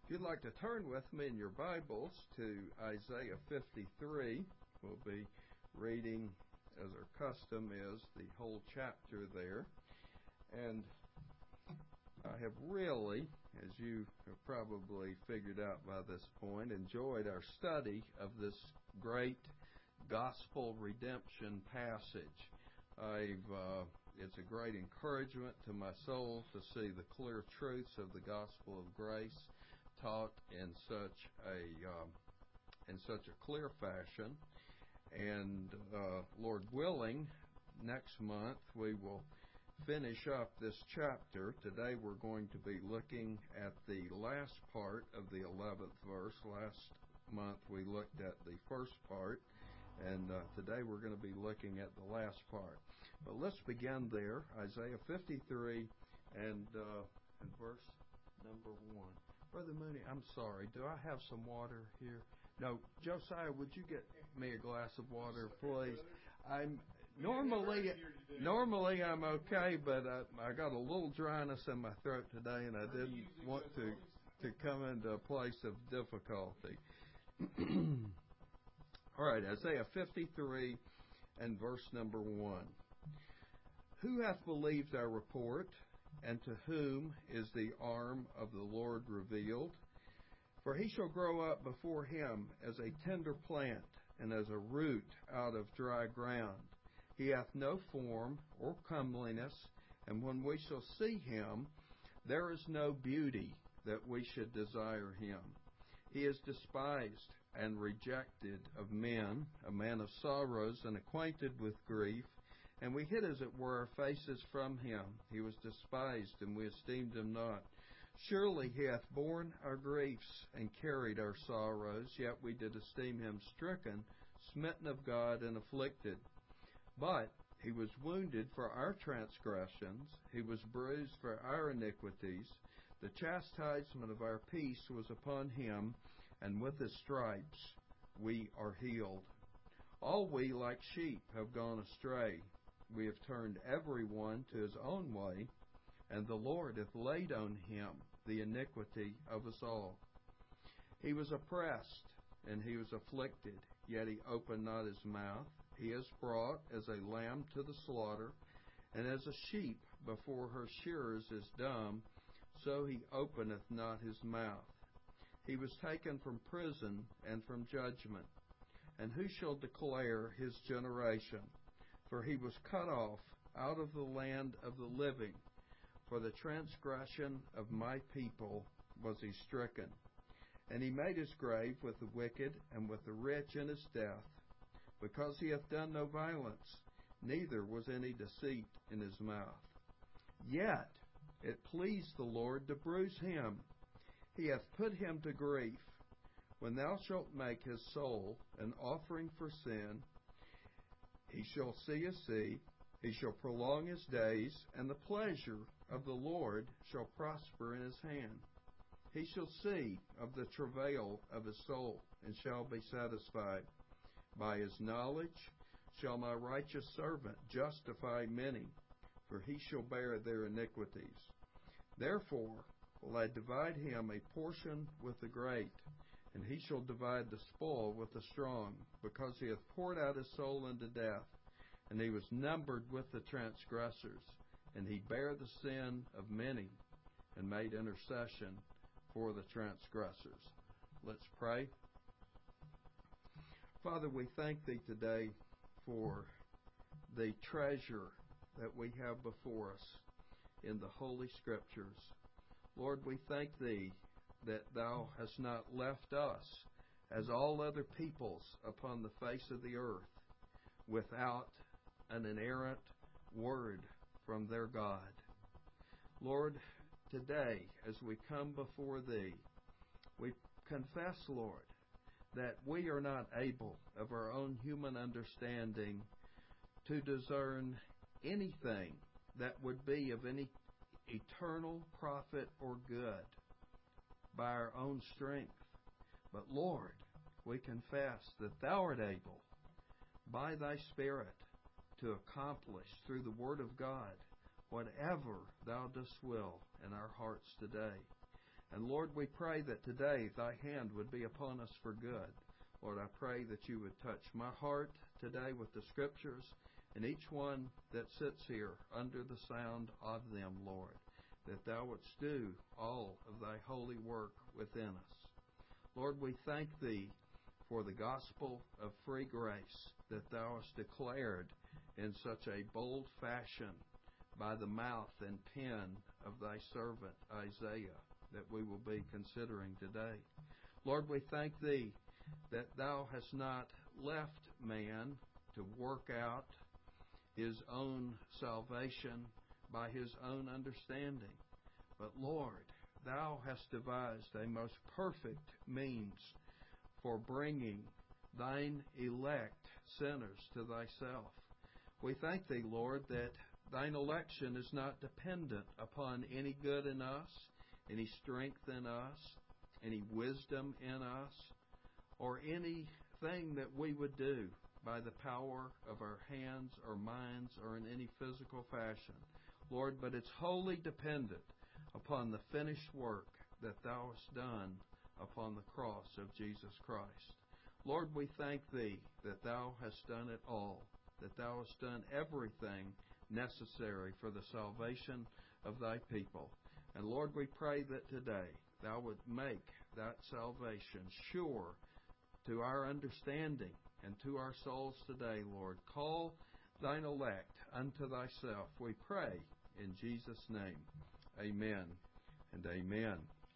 If you'd like to turn with me in your Bibles to Isaiah 53, we'll be reading, as our custom is, the whole chapter there. And I have really, as you have probably figured out by this point, enjoyed our study of this great gospel redemption passage. It's a great encouragement to my soul to see the clear truths of the gospel of grace taught in such a clear fashion. And Lord willing, next month we will finish up this chapter. Today we're going to be looking at the last part of the 11th verse. Last month we looked at the first part, and today we're going to be looking at the last part. But let's begin there, Isaiah 53 and verse number 1. Brother Mooney, I'm sorry. Do I have some water here? No. Josiah, would you get me a glass of water, please? Normally I'm okay, but I got a little dryness in my throat today, and I didn't want to come into a place of difficulty. All right, Isaiah 53 and verse number 1. Who hath believed our report, and to whom is the arm of the Lord revealed? For he shall grow up before him as a tender plant, and as a root out of dry ground. He hath no form or comeliness, and when we shall see him, there is no beauty that we should desire him. He is despised and rejected of men, a man of sorrows and acquainted with grief, and we hid, as it were, our faces from him. He was despised, and we esteemed him not. Surely he hath borne our griefs and carried our sorrows, yet we did esteem him stricken, smitten of God, and afflicted. But he was wounded for our transgressions, he was bruised for our iniquities. The chastisement of our peace was upon him, and with his stripes we are healed. All we like sheep have gone astray. We have turned every one to his own way, and the Lord hath laid on him the iniquity of us all. He was oppressed, and he was afflicted, yet he opened not his mouth. He is brought as a lamb to the slaughter, and as a sheep before her shearers is dumb, so he openeth not his mouth. He was taken from prison and from judgment. And who shall declare his generation? For he was cut off out of the land of the living. For the transgression of my people was he stricken. And he made his grave with the wicked and with the rich in his death, because he hath done no violence, neither was any deceit in his mouth. Yet it pleased the Lord to bruise him. He hath put him to grief. When thou shalt make his soul an offering for sin, he shall see a seed, he shall prolong his days, and the pleasure of the Lord shall prosper in his hand. He shall see of the travail of his soul, and shall be satisfied. By his knowledge shall my righteous servant justify many, for he shall bear their iniquities. Therefore will I divide him a portion with the great, and he shall divide the spoil with the strong, because he hath poured out his soul unto death, and he was numbered with the transgressors, and he bare the sin of many, and made intercession for the transgressors. Let's pray. Father, we thank thee today for the treasure that we have before us in the Holy Scriptures. Lord, we thank thee that thou hast not left us, as all other peoples upon the face of the earth, without an inerrant word from their God. Lord, today, as we come before thee, we confess, Lord, that we are not able of our own human understanding to discern anything that would be of any eternal profit or good by our own strength. But Lord, we confess that thou art able by thy Spirit to accomplish through the Word of God whatever thou dost will in our hearts today. And Lord, we pray that today thy hand would be upon us for good. Lord, I pray that you would touch my heart today with the Scriptures and each one that sits here under the sound of them, Lord, that thou wouldst do all of thy holy work within us. Lord, we thank thee for the gospel of free grace that thou hast declared in such a bold fashion by the mouth and pen of thy servant Isaiah that we will be considering today. Lord, we thank thee that thou hast not left man to work out his own salvation by his own understanding. But Lord, thou hast devised a most perfect means for bringing thine elect sinners to thyself. We thank thee, Lord, that thine election is not dependent upon any good in us, any strength in us, any wisdom in us, or anything that we would do by the power of our hands or minds or in any physical fashion. Lord, but it's wholly dependent upon the finished work that thou hast done upon the cross of Jesus Christ. Lord, we thank thee that thou hast done it all, that thou hast done everything necessary for the salvation of thy people. And Lord, we pray that today thou would make that salvation sure to our understanding and to our souls today, Lord. Call thine elect unto thyself, we pray in Jesus' name. Amen and amen.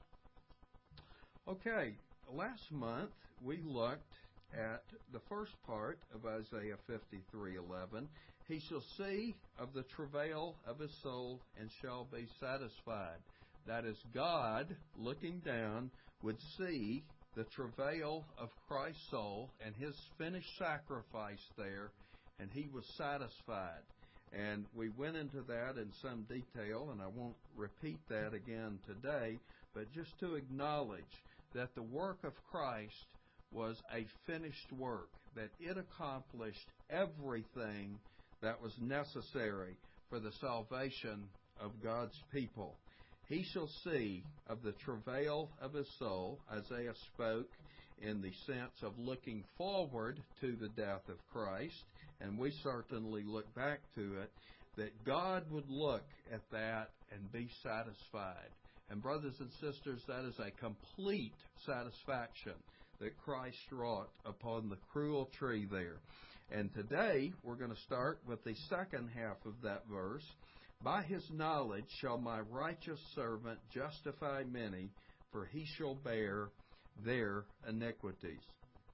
Okay, last month we looked at the first part of Isaiah 53:11. He shall see of the travail of his soul and shall be satisfied. That is, God, looking down, would see the travail of Christ's soul and his finished sacrifice there, and he was satisfied. And we went into that in some detail, and I won't repeat that again today, but just to acknowledge that the work of Christ was a finished work, that it accomplished everything that was necessary for the salvation of God's people. He shall see of the travail of his soul. Isaiah spoke in the sense of looking forward to the death of Christ, and we certainly look back to it, that God would look at that and be satisfied. And brothers and sisters, that is a complete satisfaction that Christ wrought upon the cruel tree there. And today we're going to start with the second half of that verse. By his knowledge shall my righteous servant justify many, for he shall bear their iniquities.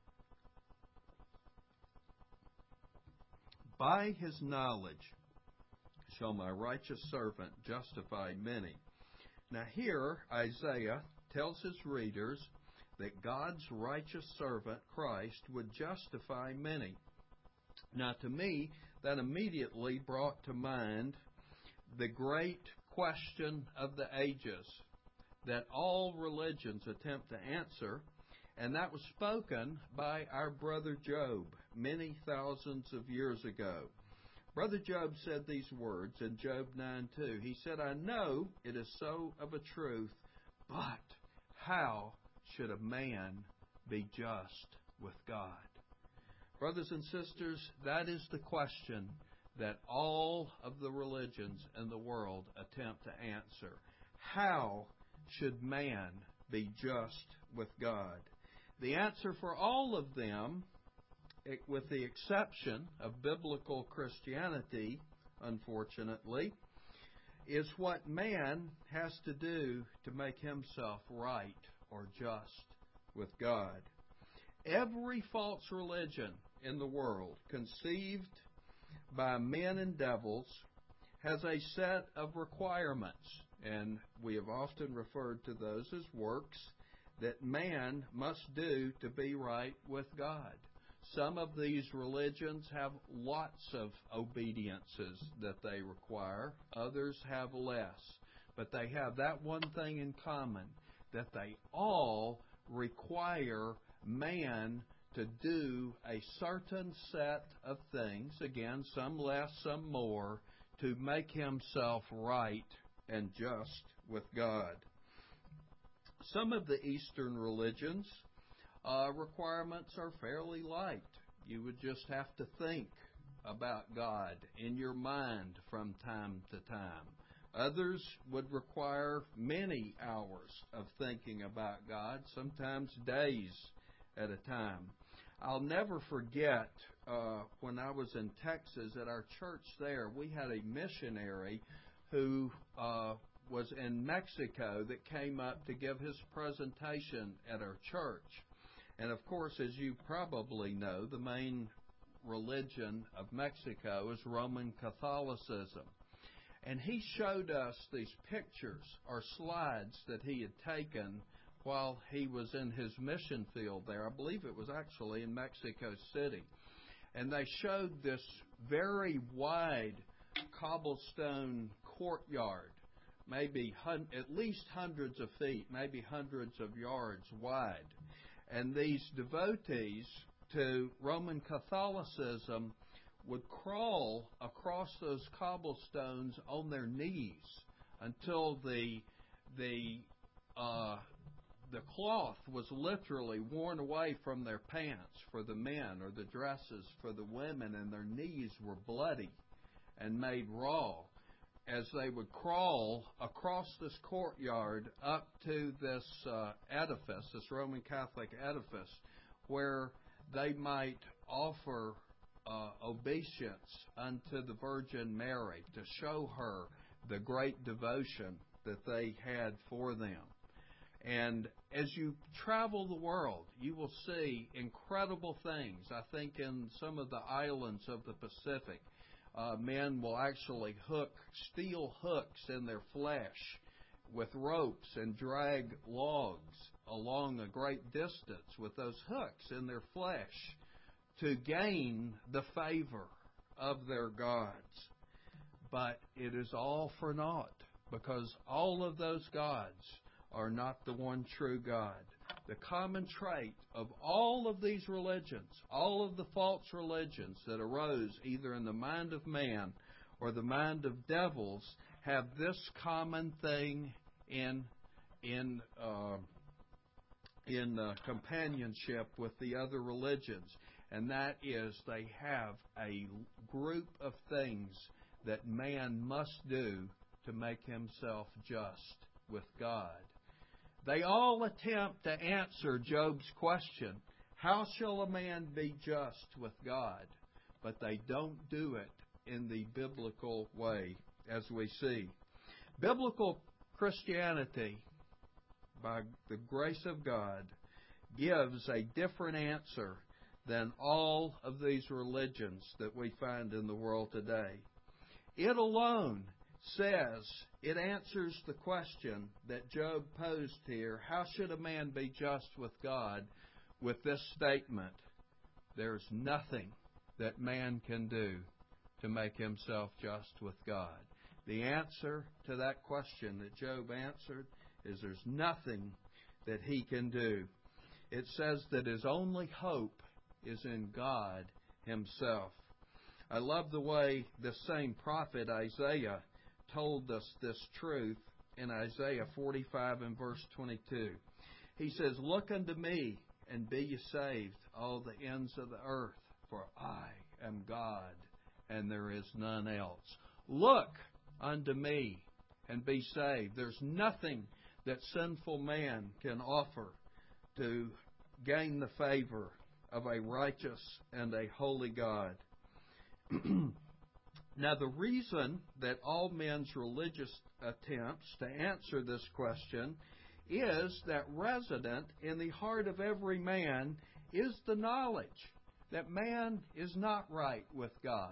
By his knowledge shall my righteous servant justify many. Now here Isaiah tells his readers that God's righteous servant, Christ, would justify many. Now to me, that immediately brought to mind the great question of the ages that all religions attempt to answer, and that was spoken by our brother Job many thousands of years ago. Brother Job said these words in Job 9:2. He said, I know it is so of a truth, but how should a man be just with God? Brothers and sisters, that is the question that all of the religions in the world attempt to answer. How should man be just with God? The answer for all of them, with the exception of biblical Christianity, unfortunately, is what man has to do to make himself right or just with God. Every false religion in the world, conceived by men and devils, has a set of requirements, and we have often referred to those as works that man must do to be right with God. Some of these religions have lots of obediences that they require. Others have less. But they have that one thing in common, that they all require man to do a certain set of things, again, some less, some more, to make himself right and just with God. Some of the Eastern religions, requirements are fairly light. You would just have to think about God in your mind from time to time. Others would require many hours of thinking about God, sometimes days at a time. I'll never forget when I was in Texas at our church there, we had a missionary who was in Mexico that came up to give his presentation at our church. And of course, as you probably know, the main religion of Mexico is Roman Catholicism. And he showed us these pictures or slides that he had taken while he was in his mission field there. I believe it was actually in Mexico City. And they showed this very wide cobblestone courtyard, maybe at least hundreds of feet, maybe hundreds of yards wide. And these devotees to Roman Catholicism would crawl across those cobblestones on their knees until the cloth was literally worn away from their pants for the men or the dresses for the women, and their knees were bloody and made raw as they would crawl across this courtyard up to this edifice, this Roman Catholic edifice, where they might offer obeisance unto the Virgin Mary to show her the great devotion that they had for them. And as you travel the world, you will see incredible things. I think in some of the islands of the Pacific, men will actually hook steel hooks in their flesh with ropes and drag logs along a great distance with those hooks in their flesh to gain the favor of their gods. But it is all for naught, because all of those gods are not the one true God. The common trait of all of these religions, all of the false religions that arose either in the mind of man or the mind of devils, have this common thing in companionship with the other religions, and that is they have a group of things that man must do to make himself just with God. They all attempt to answer Job's question, how shall a man be just with God? But they don't do it in the biblical way, as we see. Biblical Christianity, by the grace of God, gives a different answer than all of these religions that we find in the world today. It alone says, it answers the question that Job posed here, how should a man be just with God, with this statement, there's nothing that man can do to make himself just with God. The answer to that question that Job answered is there's nothing that he can do. It says that his only hope is in God himself. I love the way the same prophet Isaiah told us this truth in Isaiah 45 and verse 22. He says, look unto me and be ye saved, all the ends of the earth, for I am God, and there is none else. Look unto me and be saved. There's nothing that sinful man can offer to gain the favor of a righteous and a holy God. Now, the reason that all men's religious attempts to answer this question is that resident in the heart of every man is the knowledge that man is not right with God.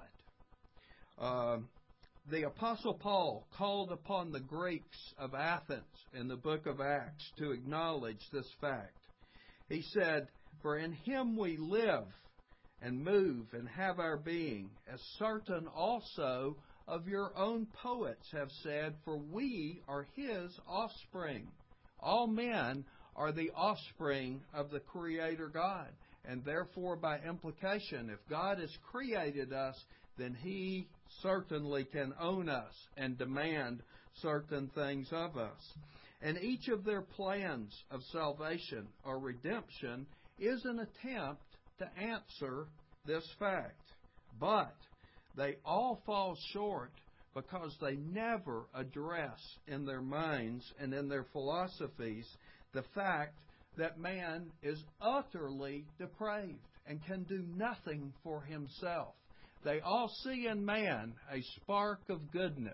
The Apostle Paul called upon the Greeks of Athens in the book of Acts to acknowledge this fact. He said, for in him we live and move and have our being, as certain also of your own poets have said, for we are his offspring. All men are the offspring of the Creator God, and therefore by implication, if God has created us, then he certainly can own us and demand certain things of us. And each of their plans of salvation or redemption is an attempt to answer this fact. But they all fall short because they never address in their minds and in their philosophies the fact that man is utterly depraved and can do nothing for himself. They all see in man a spark of goodness,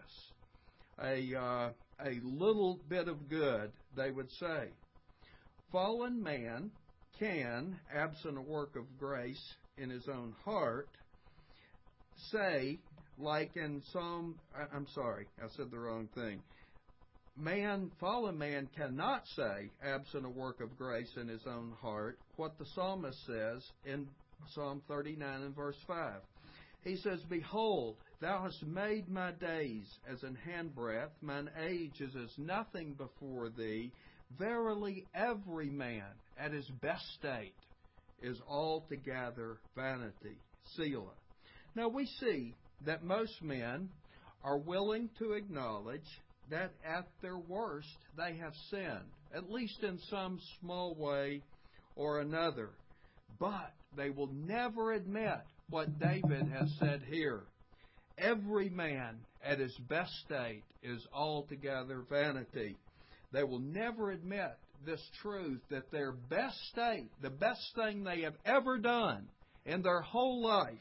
a little bit of good, they would say. Fallen man can, absent a work of grace in his own heart, say, like in Psalm, I'm sorry, I said the wrong thing. Fallen man cannot say, absent a work of grace in his own heart, what the psalmist says in Psalm 39 and verse 5. He says, Behold, thou hast made my days as an handbreadth, mine age is as nothing before thee. Verily every man at his best state is altogether vanity. Selah. Now we see that most men are willing to acknowledge that at their worst they have sinned, at least in some small way or another. But they will never admit what David has said here. Every man at his best state is altogether vanity. They will never admit this truth that their best state, the best thing they have ever done in their whole life,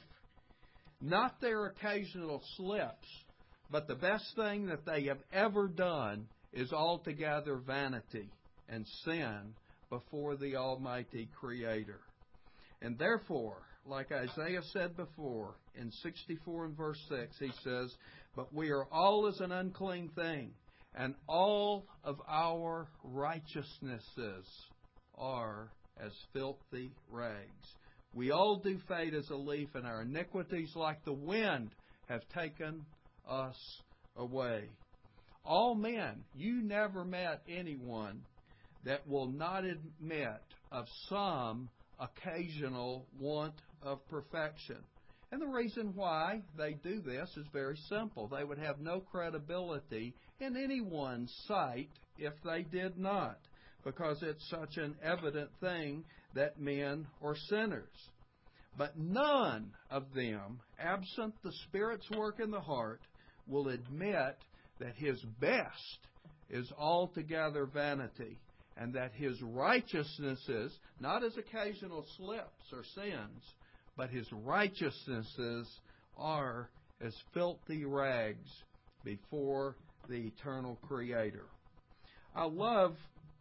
not their occasional slips, but the best thing that they have ever done is altogether vanity and sin before the Almighty Creator. And therefore, like Isaiah said before, in 64 and verse 6, he says, But we are all as an unclean thing, and all of our righteousnesses are as filthy rags. We all do fade as a leaf, and our iniquities like the wind have taken us away. All men, you never met anyone that will not admit of some occasional want of perfection. And the reason why they do this is very simple. They would have no credibility in anyone's sight if they did not, because it's such an evident thing that men are sinners. But none of them, absent the Spirit's work in the heart, will admit that his best is altogether vanity, and that his righteousnesses, not as occasional slips or sins, but his righteousnesses are as filthy rags before the eternal Creator. I love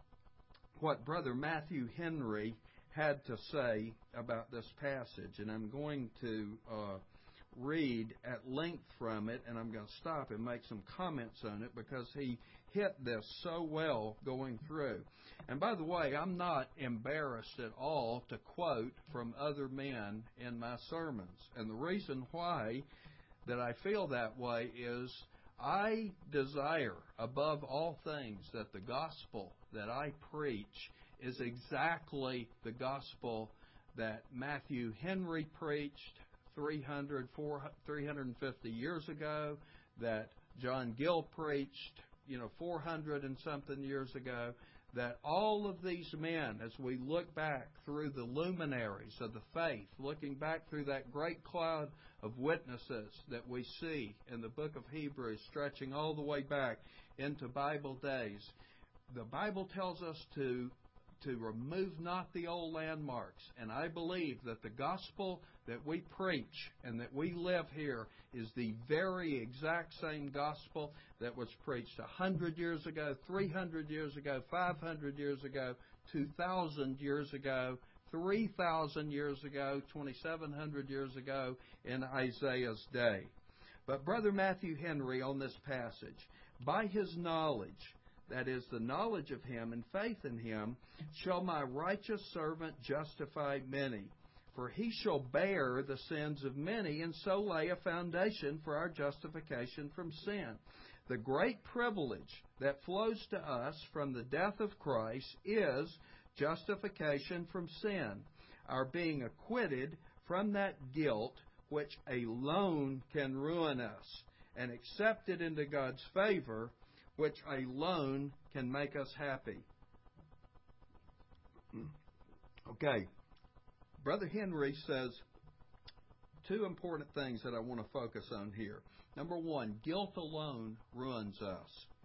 what Brother Matthew Henry had to say about this passage, and I'm going to read at length from it, and I'm going to stop and make some comments on it because he hit this so well going through. And by the way, I'm not embarrassed at all to quote from other men in my sermons. And the reason why that I feel that way is I desire above all things that the gospel that I preach is exactly the gospel that Matthew Henry preached 350 years ago, that John Gill preached, 400 and something years ago, that all of these men, as we look back through the luminaries of the faith, looking back through that great cloud of witnesses that we see in the book of Hebrews, stretching all the way back into Bible days, the Bible tells us to remove not the old landmarks. And I believe that the gospel that we preach and that we live here is the very exact same gospel that was preached 100 years ago, 300 years ago, 500 years ago, 2,000 years ago, 3,000 years ago, 2,700 years ago in Isaiah's day. But Brother Matthew Henry on this passage, by his knowledge, that is, the knowledge of Him and faith in Him, shall my righteous servant justify many. For he shall bear the sins of many, and so lay a foundation for our justification from sin. The great privilege that flows to us from the death of Christ is justification from sin, our being acquitted from that guilt which alone can ruin us, and accepted into God's favor which alone can make us happy. Okay. Brother Henry says two important things that I want to focus on here. Number one, guilt alone ruins us.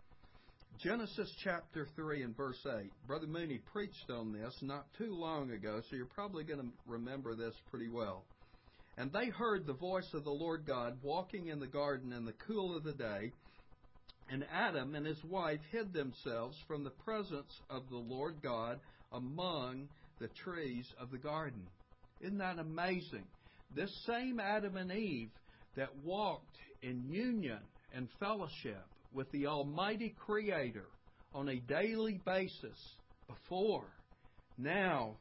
Genesis chapter 3 and verse 8. Brother Mooney preached on this not too long ago, so you're probably going to remember this pretty well. And they heard the voice of the Lord God walking in the garden in the cool of the day, and Adam and his wife hid themselves from the presence of the Lord God among the trees of the garden. Isn't that amazing? This same Adam and Eve that walked in union and fellowship with the Almighty Creator on a daily basis before, now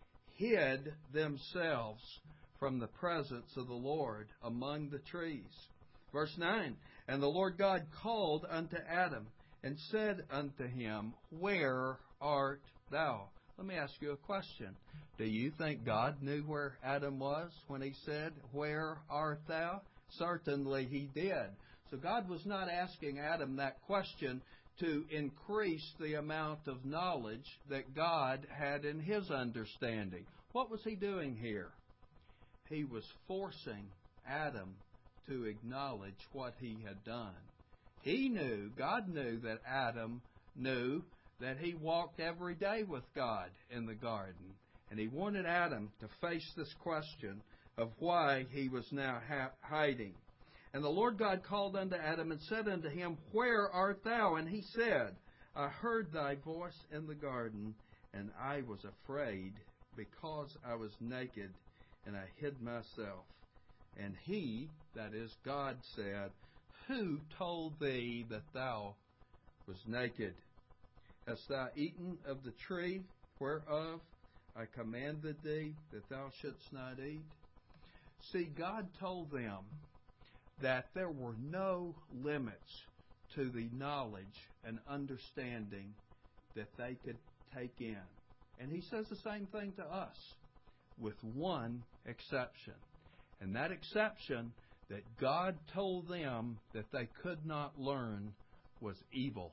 hid themselves from the presence of the Lord among the trees. Verse 9, and the Lord God called unto Adam and said unto him, Where art thou? Let me ask you a question. Do you think God knew where Adam was when He said, Where art thou? Certainly He did. So God was not asking Adam that question to increase the amount of knowledge that God had in His understanding. What was He doing here? He was forcing Adam to acknowledge what he had done. He knew, God knew that Adam knew that he walked every day with God in the garden. And He wanted Adam to face this question of why he was now hiding. And the Lord God called unto Adam and said unto him, Where art thou? And he said, I heard thy voice in the garden, and I was afraid, because I was naked, and I hid myself. And He, that is God, said, Who told thee that thou was naked? Hast thou eaten of the tree whereof I commanded thee that thou shouldst not eat? See, God told them that there were no limits to the knowledge and understanding that they could take in. And He says the same thing to us, with one exception. And that exception that God told them that they could not learn was evil.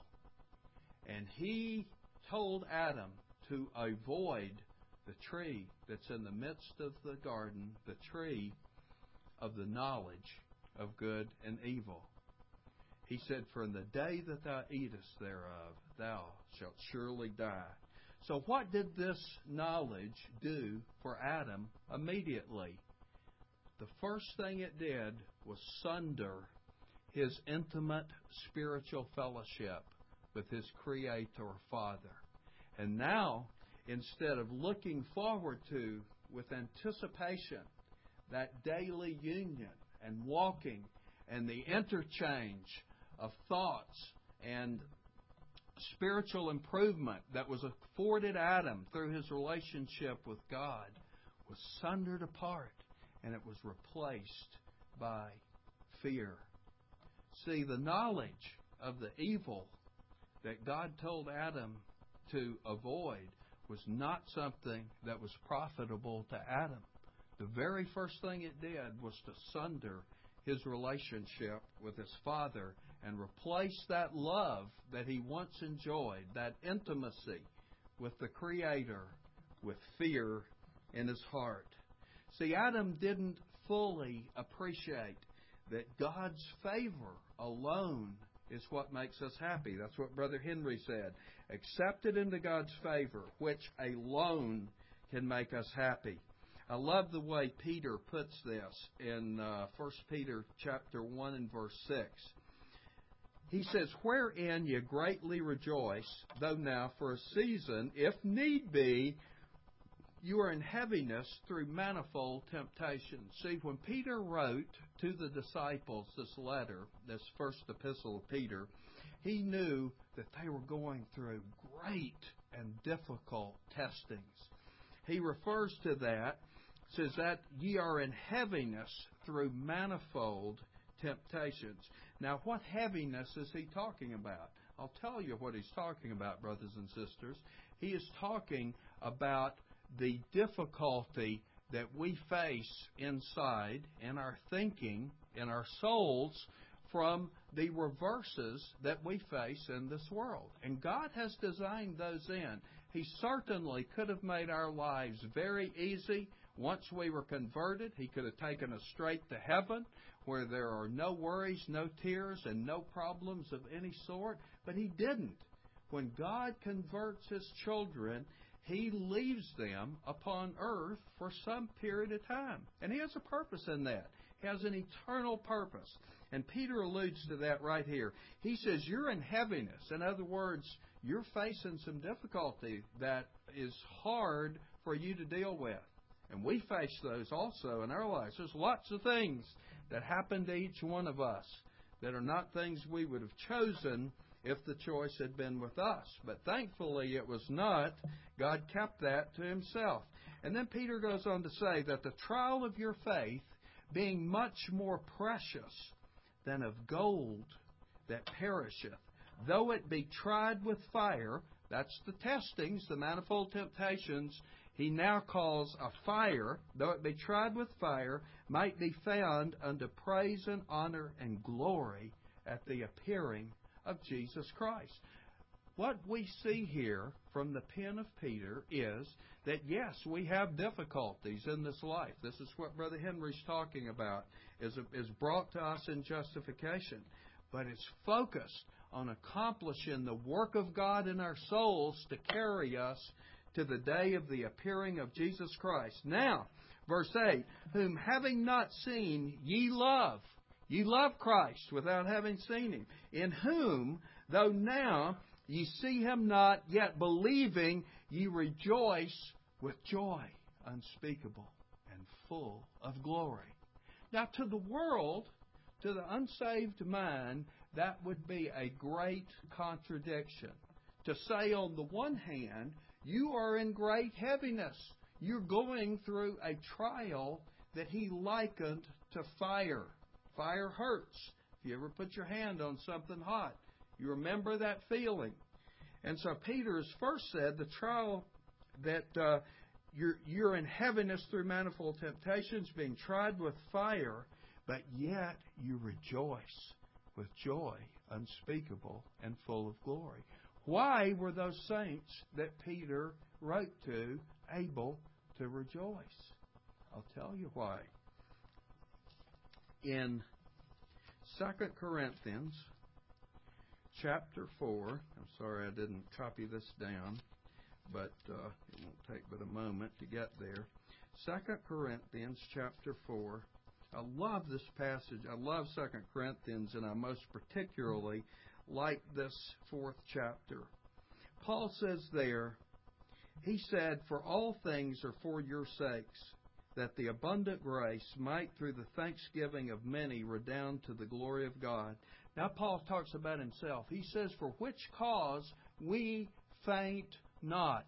And He told Adam to avoid the tree that's in the midst of the garden, the tree of the knowledge of good and evil. He said, For in the day that thou eatest thereof, thou shalt surely die. So what did this knowledge do for Adam immediately? The first thing it did was sunder his intimate spiritual fellowship with his Creator Father. And now, instead of looking forward to, with anticipation, that daily union and walking and the interchange of thoughts and spiritual improvement that was afforded Adam through his relationship with God, was sundered apart, and it was replaced by fear. See, the knowledge of the evil that God told Adam to avoid was not something that was profitable to Adam. The very first thing it did was to sunder his relationship with his Father and replace that love that he once enjoyed, that intimacy with the Creator, with fear in his heart. See, Adam didn't fully appreciate that God's favor alone is what makes us happy. That's what Brother Henry said. Accepted into God's favor, which alone can make us happy. I love the way Peter puts this in 1 Peter chapter 1 and verse 6. He says, Wherein ye greatly rejoice, though now for a season, if need be, you are in heaviness through manifold temptations. See, when Peter wrote to the disciples this letter, this first epistle of Peter, he knew that they were going through great and difficult testings. He refers to that, says that ye are in heaviness through manifold temptations. Now, what heaviness is he talking about? I'll tell you what he's talking about, brothers and sisters. He is talking about the difficulty that we face inside in our thinking, in our souls, from the reverses that we face in this world. And God has designed those in. He certainly could have made our lives very easy. Once we were converted, He could have taken us straight to heaven, where there are no worries, no tears, and no problems of any sort. But He didn't. When God converts His children, He leaves them upon earth for some period of time. And He has a purpose in that. He has an eternal purpose. And Peter alludes to that right here. He says, you're in heaviness. In other words, you're facing some difficulty that is hard for you to deal with. And we face those also in our lives. There's lots of things that happen to each one of us that are not things we would have chosen if the choice had been with us. But thankfully it was not. God kept that to Himself. And then Peter goes on to say that the trial of your faith, being much more precious than of gold that perisheth, though it be tried with fire, that's the testings, the manifold temptations, He now calls a fire, though it be tried with fire, might be found unto praise and honor and glory at the appearing of Jesus Christ. What we see here from the pen of Peter is that, yes, we have difficulties in this life. This is what Brother Henry's talking about, is brought to us in justification. But it's focused on accomplishing the work of God in our souls to carry us to the day of the appearing of Jesus Christ. Now, verse 8, whom having not seen ye love. Ye love Christ without having seen Him. In whom, though now ye see Him not, yet believing, ye rejoice with joy unspeakable and full of glory. Now, to the world, to the unsaved mind, that would be a great contradiction. To say, on the one hand, you are in great heaviness. You're going through a trial that He likened to fire. Fire hurts. If you ever put your hand on something hot, you remember that feeling. And so Peter has first said the trial that you're in heaviness through manifold temptations, being tried with fire, but yet you rejoice with joy unspeakable and full of glory. Why were those saints that Peter wrote to able to rejoice? I'll tell you why. In 2 Corinthians chapter 4, I'm sorry I didn't copy this down, but it won't take but a moment to get there. 2 Corinthians chapter 4. I love this passage. I love 2 Corinthians, and I most particularly like this 4th chapter. Paul says there, he said, for all things are for your sakes, that the abundant grace might through the thanksgiving of many redound to the glory of God. Now Paul talks about himself. He says, for which cause we faint not.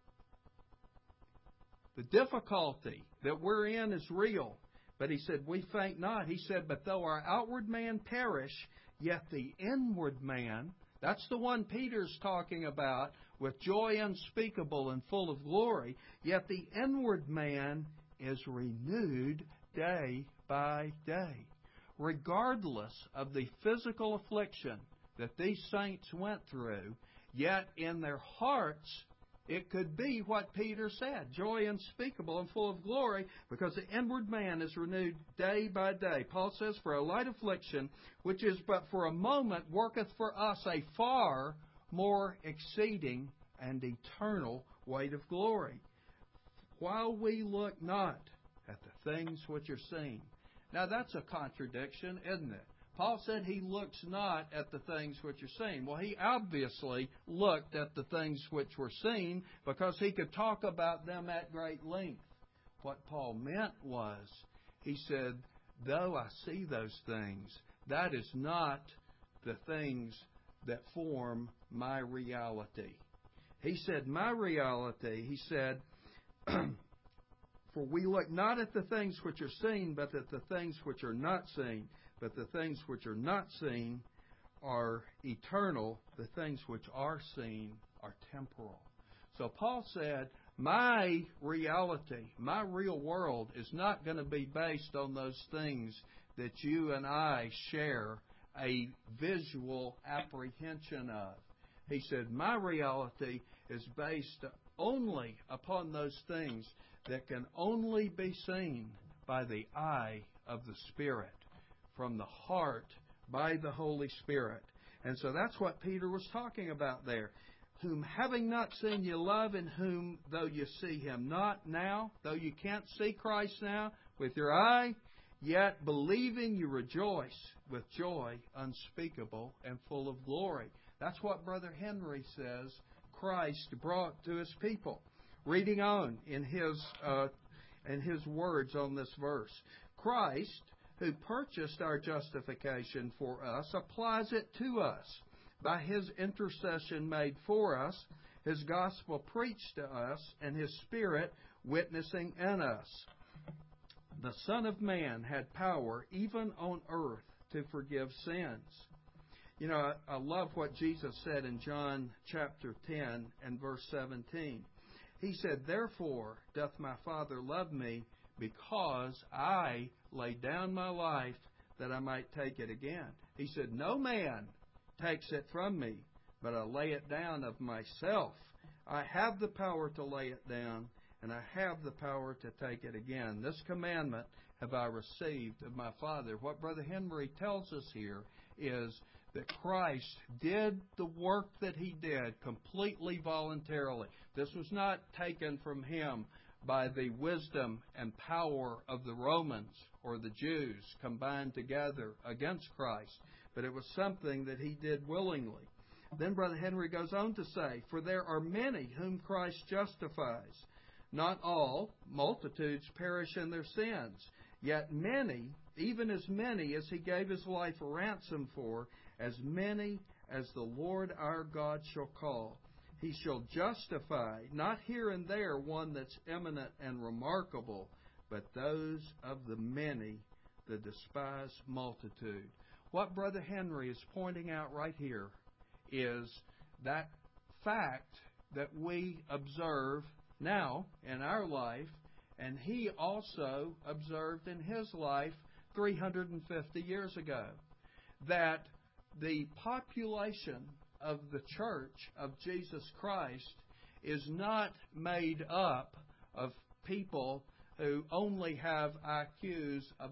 The difficulty that we're in is real. But he said, we faint not. He said, but though our outward man perish, yet the inward man, that's the one Peter's talking about, with joy unspeakable and full of glory, yet the inward man is renewed day by day. Regardless of the physical affliction that these saints went through, yet in their hearts it could be what Peter said, joy unspeakable and full of glory, because the inward man is renewed day by day. Paul says, for a light affliction, which is but for a moment, worketh for us a far more exceeding and eternal weight of glory, while we look not at the things which are seen. Now that's a contradiction, isn't it? Paul said he looks not at the things which are seen. Well, he obviously looked at the things which were seen because he could talk about them at great length. What Paul meant was, he said, though I see those things, that is not the things that form my reality. He said, my reality, he said, for we look not at the things which are seen, but at the things which are not seen. But the things which are not seen are eternal. The things which are seen are temporal. So Paul said, my reality, my real world is not going to be based on those things that you and I share a visual apprehension of. He said, my reality is based only upon those things that can only be seen by the eye of the Spirit, from the heart by the Holy Spirit. And so that's what Peter was talking about there. Whom having not seen you love, in whom though you see Him not now, though you can't see Christ now with your eye, yet believing you rejoice with joy unspeakable and full of glory. That's what Brother Henry says Christ brought to His people. Reading on in his words on this verse. Christ, who purchased our justification for us, applies it to us. By His intercession made for us, His gospel preached to us, and His Spirit witnessing in us. The Son of Man had power even on earth to forgive sins. You know, I love what Jesus said in John chapter 10 and verse 17. He said, therefore doth my Father love me, because I laid down my life that I might take it again. He said, no man takes it from me, but I lay it down of myself. I have the power to lay it down, and I have the power to take it again. This commandment have I received of my Father. What Brother Henry tells us here is that Christ did the work that He did completely voluntarily. This was not taken from Him by the wisdom and power of the Romans or the Jews combined together against Christ, but it was something that He did willingly. Then Brother Henry goes on to say, for there are many whom Christ justifies. Not all, multitudes perish in their sins. Yet many, even as many as He gave His life a ransom for, as many as the Lord our God shall call, He shall justify, not here and there one that's eminent and remarkable, but those of the many, the despised multitude. What Brother Henry is pointing out right here is that fact that we observe now in our life, and he also observed in his life 350 years ago, that the population of the Church of Jesus Christ is not made up of people who only have IQs of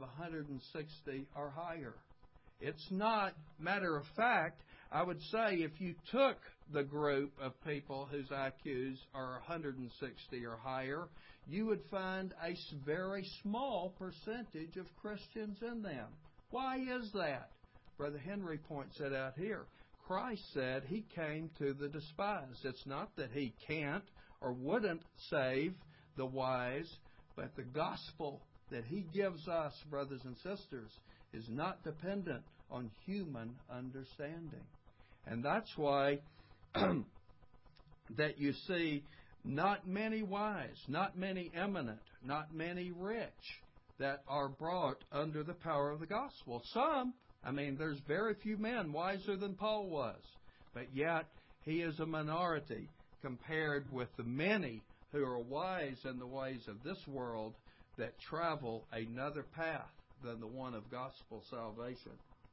160 or higher. It's not, matter of fact, I would say if you took the group of people whose IQs are 160 or higher, you would find a very small percentage of Christians in them. Why is that? Brother Henry points it out here. Christ said He came to the despised. It's not that He can't or wouldn't save the wise, but the gospel that He gives us, brothers and sisters, is not dependent on human understanding. And that's why that you see not many wise, not many eminent, not many rich that are brought under the power of the gospel. Some, there's very few men wiser than Paul was, but yet he is a minority compared with the many who are wise in the ways of this world that travel another path than the one of gospel salvation.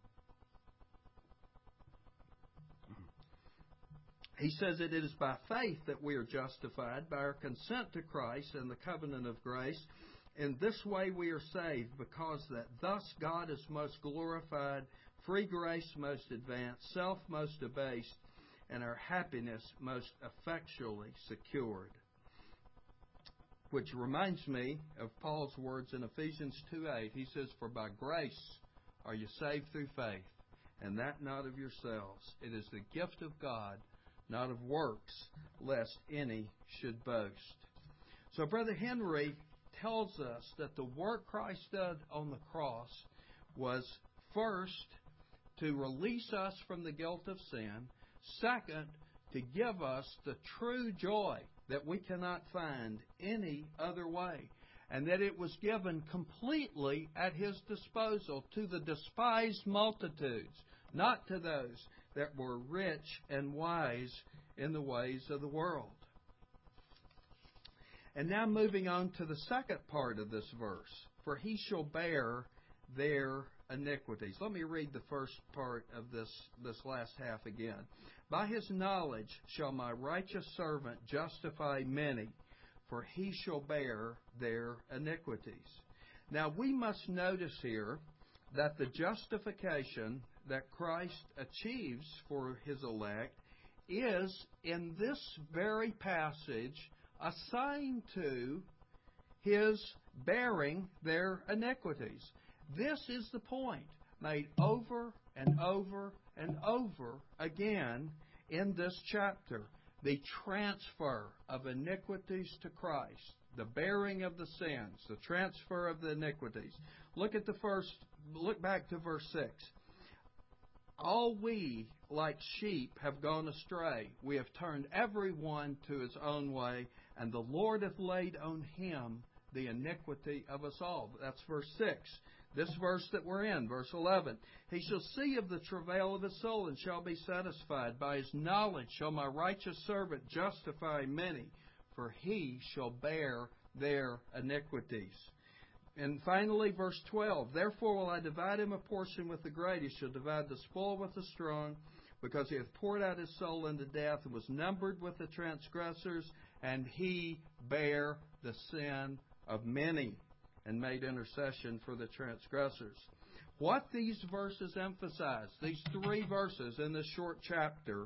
He says it is by faith that we are justified, by our consent to Christ and the covenant of grace. In this way we are saved, because that thus God is most glorified, free grace most advanced, self most abased, and our happiness most effectually secured. Which reminds me of Paul's words in Ephesians 2:8. He says, for by grace are you saved through faith, and that not of yourselves. It is the gift of God, not of works, lest any should boast. So Brother Henry tells us that the work Christ did on the cross was first to release us from the guilt of sin, second, to give us the true joy that we cannot find any other way, and that it was given completely at His disposal to the despised multitudes, not to those that were rich and wise in the ways of the world. And now moving on to the second part of this verse. For He shall bear their iniquities. Let me read the first part of this last half again. By his knowledge shall my righteous servant justify many, for he shall bear their iniquities. Now we must notice here that the justification that Christ achieves for his elect is, in this very passage, assigned to his bearing their iniquities. This is the point made over and over and over again in this chapter. The transfer of iniquities to Christ, the bearing of the sins, the transfer of the iniquities. Look back to verse 6. All we, like sheep, have gone astray. We have turned every one to his own way, and the Lord hath laid on him the iniquity of us all. That's verse 6. This verse that we're in, verse 11. He shall see of the travail of his soul, and shall be satisfied. By his knowledge shall my righteous servant justify many, for he shall bear their iniquities. And finally, verse 12, therefore will I divide him a portion with the great. He shall divide the spoil with the strong, because he hath poured out his soul unto death, and was numbered with the transgressors, and he bare the sin of many, and made intercession for the transgressors. What these verses emphasize, these 3 verses in this short chapter,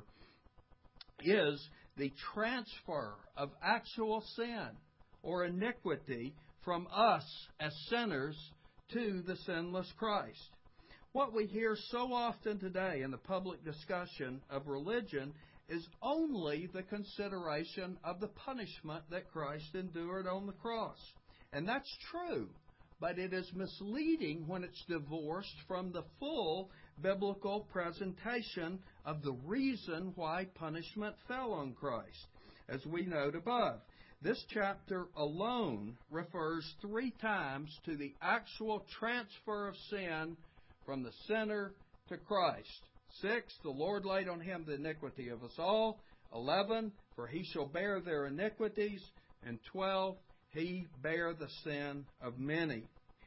is the transfer of actual sin or iniquity from us as sinners to the sinless Christ. What we hear so often today in the public discussion of religion is only the consideration of the punishment that Christ endured on the cross. And that's true, but it is misleading when it's divorced from the full biblical presentation of the reason why punishment fell on Christ, as we note above. This chapter alone refers 3 times to the actual transfer of sin from the sinner to Christ. 6, the Lord laid on him the iniquity of us all. 11, for he shall bear their iniquities. And 12, he bare the sin of many.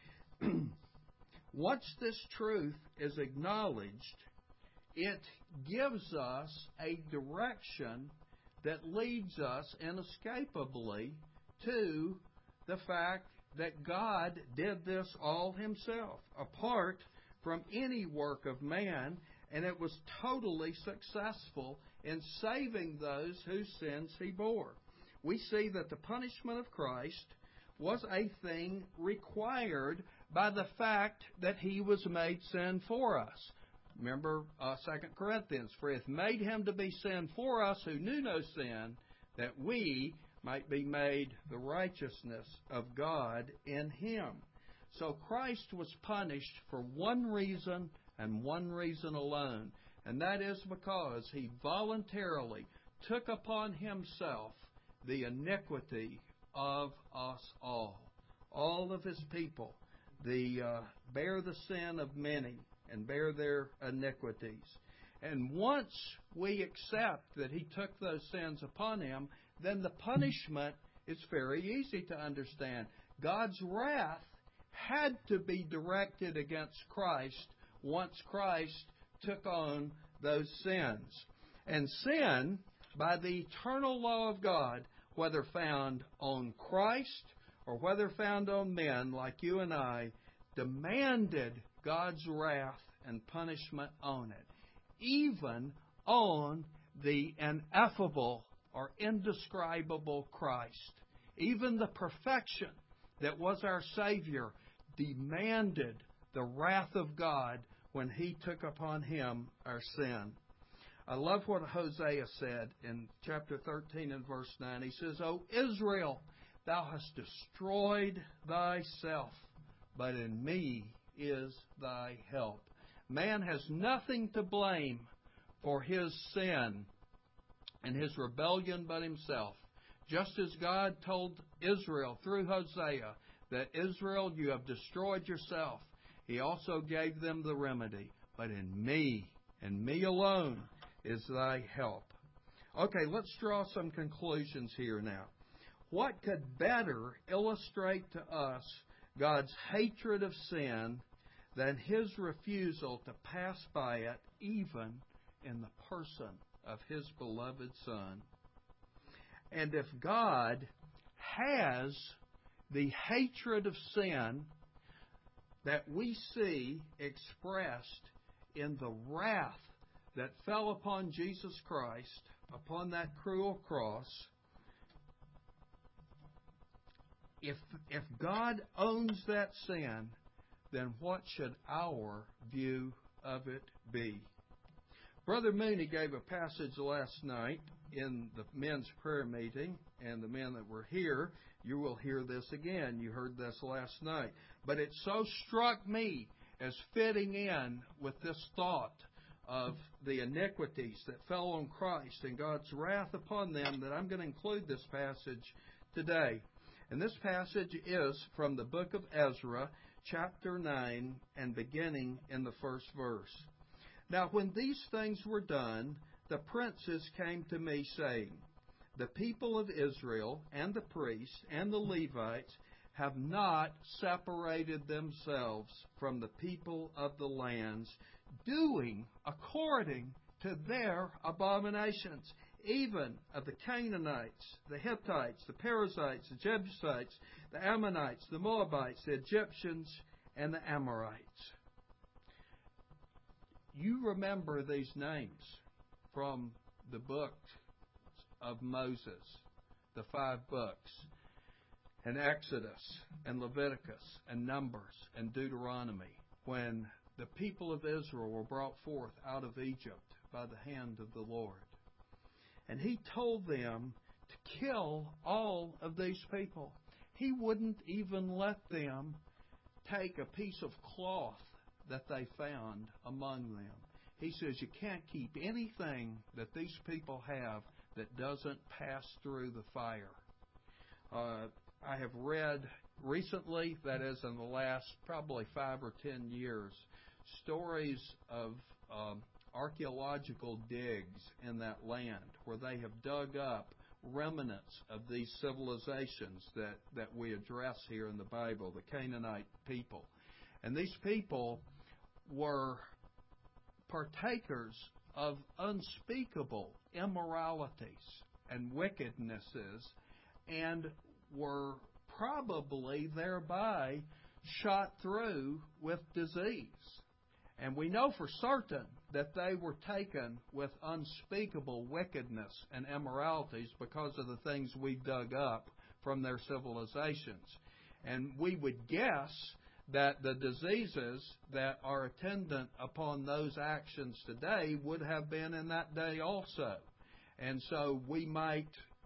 Once this truth is acknowledged, it gives us a direction that leads us inescapably to the fact that God did this all himself, apart from any work of man, and it was totally successful in saving those whose sins he bore. We see that the punishment of Christ was a thing required by the fact that he was made sin for us. Remember 2 Corinthians, for he hath made him to be sin for us who knew no sin, that we might be made the righteousness of God in him. So Christ was punished for one reason and one reason alone, and that is because he voluntarily took upon himself the iniquity of us all of his people, bear the sin of many and bear their iniquities. And once we accept that he took those sins upon him, then the punishment is very easy to understand. God's wrath had to be directed against Christ once Christ took on those sins. And sin, by the eternal law of God, whether found on Christ or whether found on men like you and I, demanded God's wrath and punishment on it, even on the ineffable or indescribable Christ. Even the perfection that was our Savior demanded the wrath of God when he took upon him our sin. I love what Hosea said in chapter 13 and verse 9. He says, O Israel, thou hast destroyed thyself, but in me is thy help. Man has nothing to blame for his sin and his rebellion but himself. Just as God told Israel through Hosea that Israel, you have destroyed yourself, he also gave them the remedy. But in me, and me alone, is thy help. Okay, let's draw some conclusions here now. What could better illustrate to us God's hatred of sin than His refusal to pass by it, even in the person of His beloved Son. And if God has the hatred of sin that we see expressed in the wrath that fell upon Jesus Christ upon that cruel cross, if God owns that sin, then what should our view of it be? Brother Mooney gave a passage last night in the men's prayer meeting, and the men that were here, you will hear this again. You heard this last night. But it so struck me as fitting in with this thought of the iniquities that fell on Christ and God's wrath upon them that I'm going to include this passage today. And this passage is from the book of Ezra, chapter 9, and beginning in the first verse. Now when these things were done, the princes came to me, saying, The people of Israel and the priests and the Levites have not separated themselves from the people of the lands, doing according to their abominations, even of the Canaanites, the Hittites, the Perizzites, the Jebusites, the Ammonites, the Moabites, the Egyptians, and the Amorites. You remember these names from the book of Moses, the 5 books, and Exodus, and Leviticus, and Numbers, and Deuteronomy, when the people of Israel were brought forth out of Egypt by the hand of the Lord. And He told them to kill all of these people. He wouldn't even let them take a piece of cloth that they found among them. He says you can't keep anything that these people have that doesn't pass through the fire. I have read recently, that is in the last probably 5 or 10 years, stories of archaeological digs in that land where they have dug up remnants of these civilizations that we address here in the Bible, the Canaanite people. And these people were partakers of unspeakable immoralities and wickednesses, and were probably thereby shot through with disease. And we know for certain that they were taken with unspeakable wickedness and immoralities because of the things we dug up from their civilizations. And we would guess that the diseases that are attendant upon those actions today would have been in that day also. And so we might,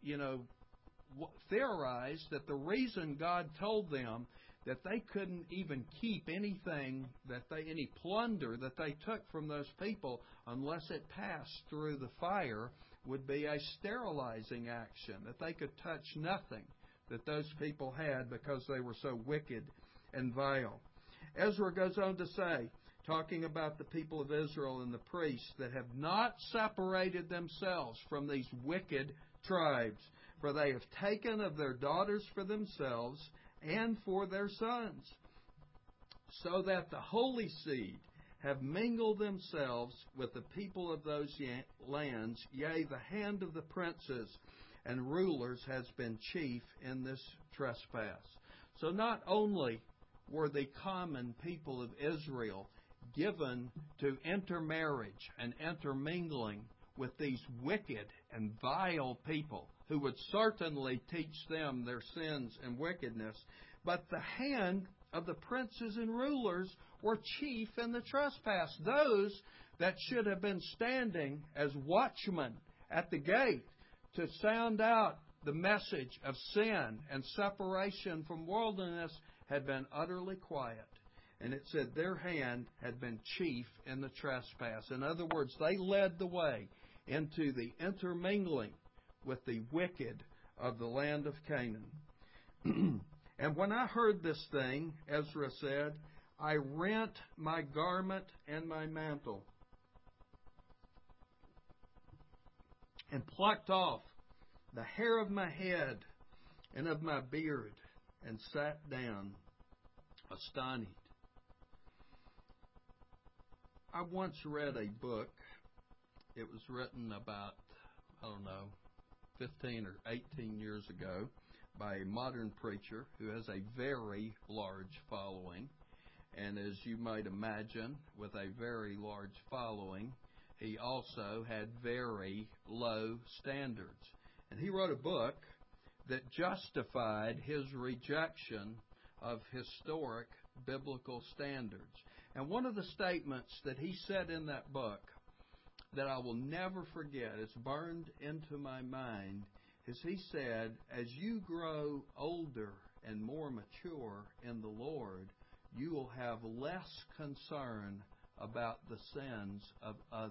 theorize that the reason God told them that they couldn't even keep anything, any plunder that they took from those people unless it passed through the fire, would be a sterilizing action, that they could touch nothing that those people had because they were so wicked and vile. Ezra goes on to say, talking about the people of Israel and the priests that have not separated themselves from these wicked tribes, for they have taken of their daughters for themselves and for their sons, so that the holy seed have mingled themselves with the people of those lands, yea, the hand of the princes and rulers has been chief in this trespass. So not only were the common people of Israel given to intermarriage and intermingling with these wicked and vile people who would certainly teach them their sins and wickedness, but the hand of the princes and rulers were chief in the trespass. Those that should have been standing as watchmen at the gate to sound out the message of sin and separation from worldliness had been utterly quiet. And it said their hand had been chief in the trespass. In other words, they led the way into the intermingling with the wicked of the land of Canaan. And when I heard this thing, Ezra said, I rent my garment and my mantle, and plucked off the hair of my head and of my beard, and sat down astonished. I once read a book. It was written about, 15 or 18 years ago by a modern preacher who has a very large following. And as you might imagine, with a very large following, he also had very low standards. And he wrote a book that justified his rejection of historic biblical standards. And one of the statements that he said in that book that I will never forget, it's burned into my mind, is he said, as you grow older and more mature in the Lord, you will have less concern about the sins of others.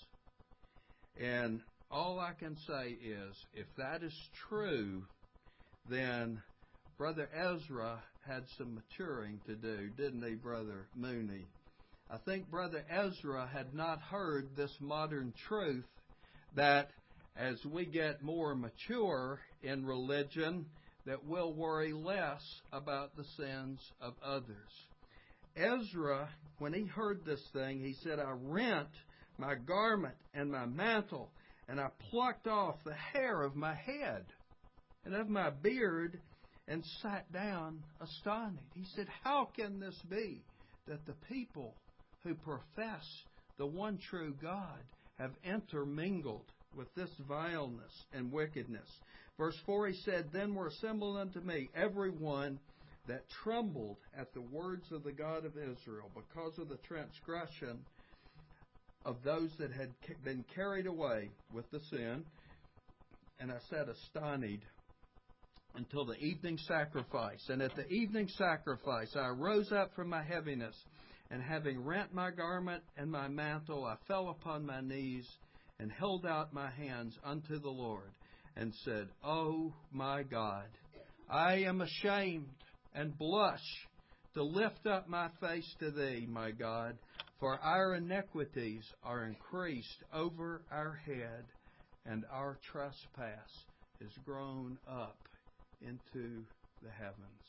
And all I can say is, if that is true, then Brother Ezra had some maturing to do, didn't he, Brother Mooney? I think Brother Ezra had not heard this modern truth that as we get more mature in religion, that we'll worry less about the sins of others. Ezra, when he heard this thing, he said, I rent my garment and my mantle, and I plucked off the hair of my head and of my beard, and sat down astonished. He said, how can this be that the people who profess the one true God have intermingled with this vileness and wickedness? Verse 4, he said, then were assembled unto me every one that trembled at the words of the God of Israel, because of the transgression of those that had been carried away with the sin. And I sat astonished until the evening sacrifice. And at the evening sacrifice I rose up from my heaviness, and having rent my garment and my mantle, I fell upon my knees and held out my hands unto the Lord, and said, O my God, I am ashamed and blush to lift up my face to Thee, my God, for our iniquities are increased over our head, and our trespass is grown up into the heavens.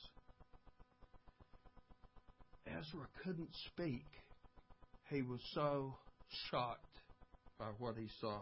Ezra couldn't speak. He was so shocked by what he saw.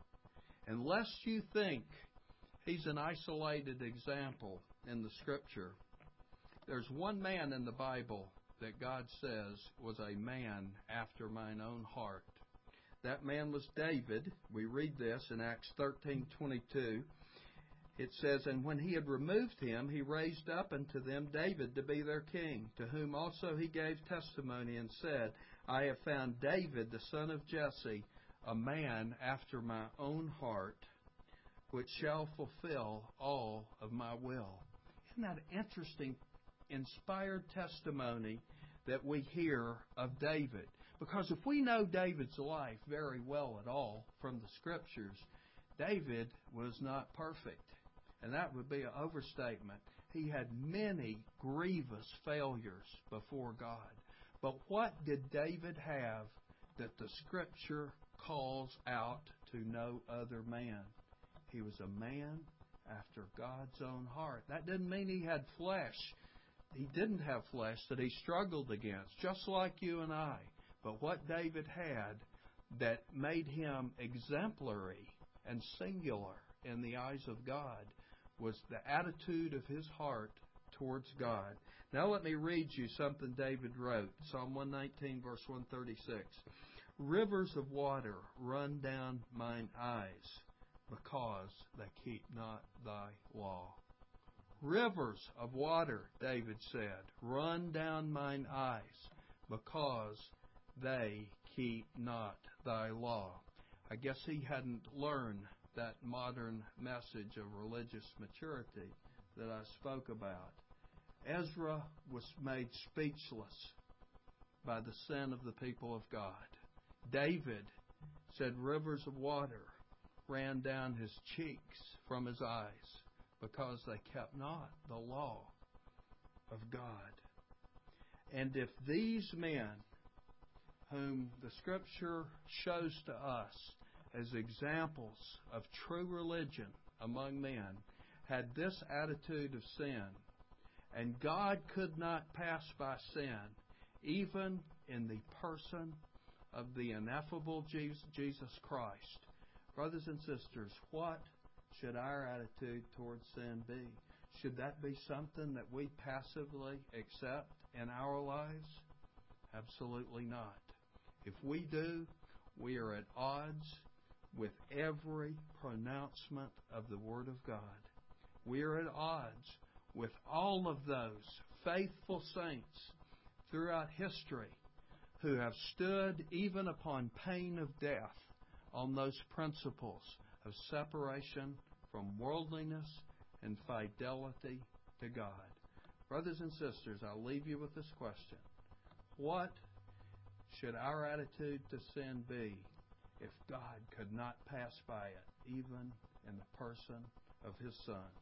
And lest you think he's an isolated example in the Scripture, there's one man in the Bible that God says was a man after mine own heart. That man was David. We read this in Acts 13:22. It says, and when he had removed him, he raised up unto them David to be their king, to whom also he gave testimony and said, I have found David, the son of Jesse, a man after my own heart, which shall fulfill all of my will. Isn't that an interesting, inspired testimony that we hear of David? Because if we know David's life very well at all from the Scriptures, David was not perfect. And that would be an overstatement. He had many grievous failures before God. But what did David have that the Scripture calls out to no other man? He was a man after God's own heart. That didn't mean he had flesh. He didn't have flesh that he struggled against, just like you and I. But what David had that made him exemplary and singular in the eyes of God was the attitude of his heart towards God. Now let me read you something David wrote. Psalm 119, verse 136. Rivers of water run down mine eyes, because they keep not thy law. Rivers of water, David said, run down mine eyes, because they keep not thy law. I guess he hadn't learned that modern message of religious maturity that I spoke about. Ezra was made speechless by the sin of the people of God. David said rivers of water ran down his cheeks from his eyes because they kept not the law of God. And if these men, whom the Scripture shows to us as examples of true religion among men, had this attitude of sin, and God could not pass by sin, even in the person of the ineffable Jesus Christ. Brothers and sisters, what should our attitude towards sin be? Should that be something that we passively accept in our lives? Absolutely not. If we do, we are at odds with every pronouncement of the Word of God. We are at odds with all of those faithful saints throughout history who have stood even upon pain of death on those principles of separation from worldliness and fidelity to God. Brothers and sisters, I'll leave you with this question. What should our attitude to sin be if God could not pass by it, even in the person of His Son?